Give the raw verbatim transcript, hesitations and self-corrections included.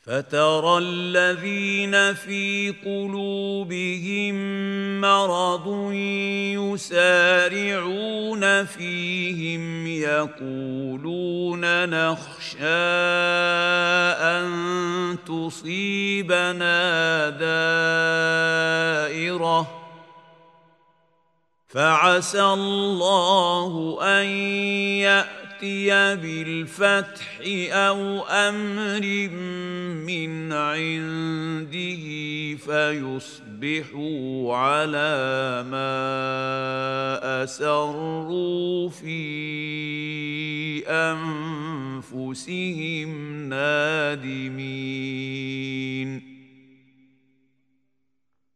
فترى الذين في قلوبهم مرض يسارعون فيهم يقولون نخشى أن تصيبنا دائرة فعسى الله أن يأتي بالفتح أو أمر من عنده فيصبحوا على ما أسروا في أنفسهم نادمين.